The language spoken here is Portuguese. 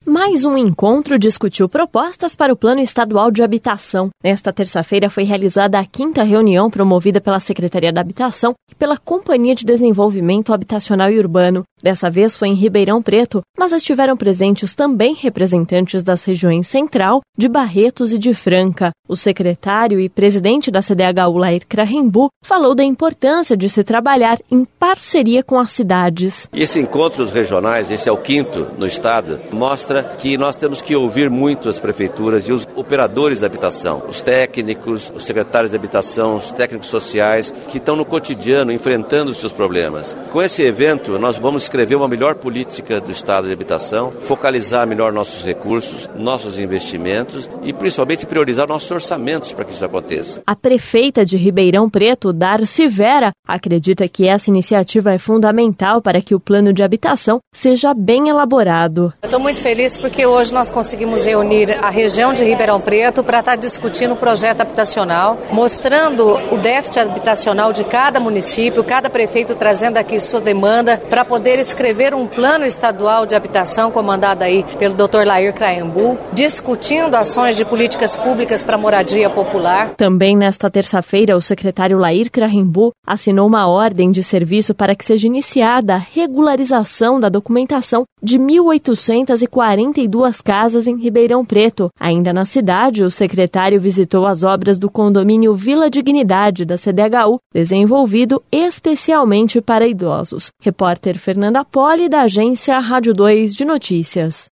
Mais um encontro discutiu propostas para o Plano Estadual de Habitação. Nesta terça-feira foi realizada a 5ª reunião promovida pela Secretaria da Habitação e pela Companhia de Desenvolvimento Habitacional e Urbano. Dessa vez foi em Ribeirão Preto, mas estiveram presentes também representantes das regiões Central, de Barretos e de Franca. O secretário e presidente da CDHU, Lair Krahenbuhl, falou da importância de se trabalhar em parceria com as cidades. Esse encontros regionais, esse é o 5º no estado, mostra que nós temos que ouvir muito as prefeituras e os operadores da habitação, os técnicos, os secretários de habitação, os técnicos sociais, que estão no cotidiano enfrentando os seus problemas. Com esse evento, nós vamos escrever uma melhor política do estado de habitação, focalizar melhor nossos recursos, nossos investimentos e principalmente priorizar nossos orçamentos para que isso aconteça. A prefeita de Ribeirão Preto, Darcy Vera, acredita que essa iniciativa é fundamental para que o plano de habitação seja bem elaborado. Eu estou muito feliz porque hoje nós conseguimos reunir a região de Ribeirão Preto para estar discutindo o projeto habitacional, mostrando o déficit habitacional de cada município, cada prefeito trazendo aqui sua demanda para poder escrever um plano estadual de habitação comandado aí pelo Dr. Lair Krahenbuhl, discutindo ações de políticas públicas para moradia popular. Também nesta terça-feira, o secretário Lair Krahenbuhl assinou uma ordem de serviço para que seja iniciada a regularização da documentação de 1.842 casas em Ribeirão Preto. Ainda na cidade, o secretário visitou as obras do condomínio Vila Dignidade da CDHU, desenvolvido especialmente para idosos. Repórter Fernanda Poli, da agência Rádio 2 de Notícias.